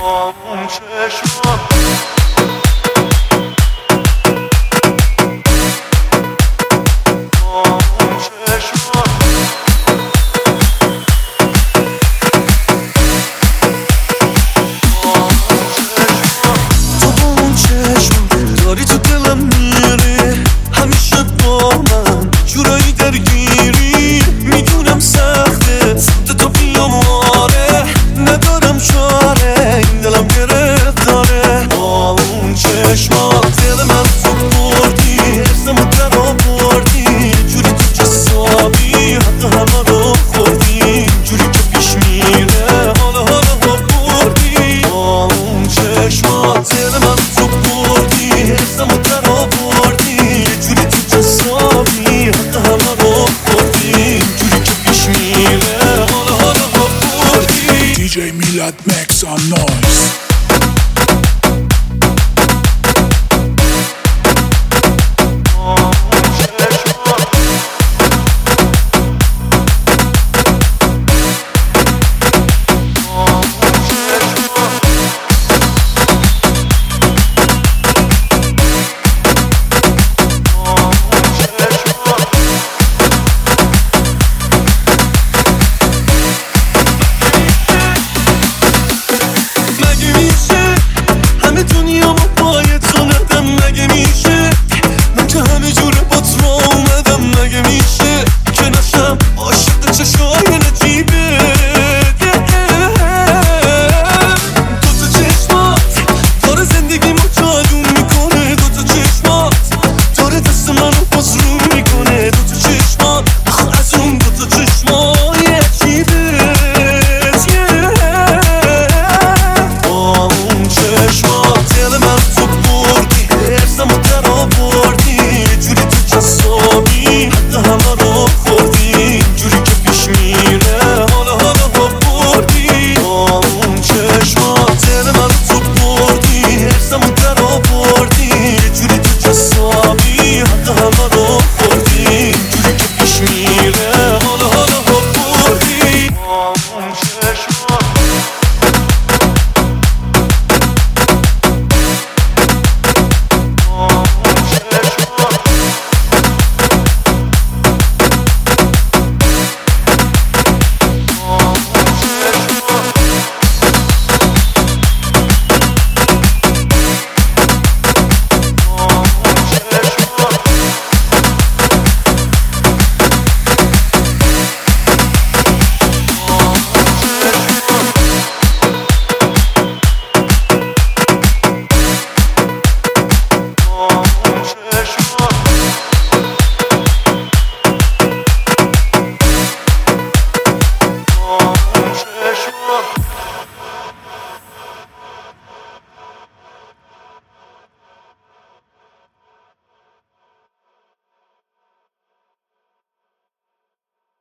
اون چشمات داری تو دلم میری همیشه با من جورایی درگیری میدونم سخته سمت تو بیام آره ندارم چاره این دلم گرفت داره با اون چشمات دل من تو بردی حسمو در آوردی جوری تو جسابی حتی همه رو خوردی جوری که پیش میره حالا بردی با اون چشمات دل من تو بردی حسمو در آوردی یه جوری تو جسابی حتی همه رو خوردی جوری که پیش میره حالا بردی DJ Milad makes some noise.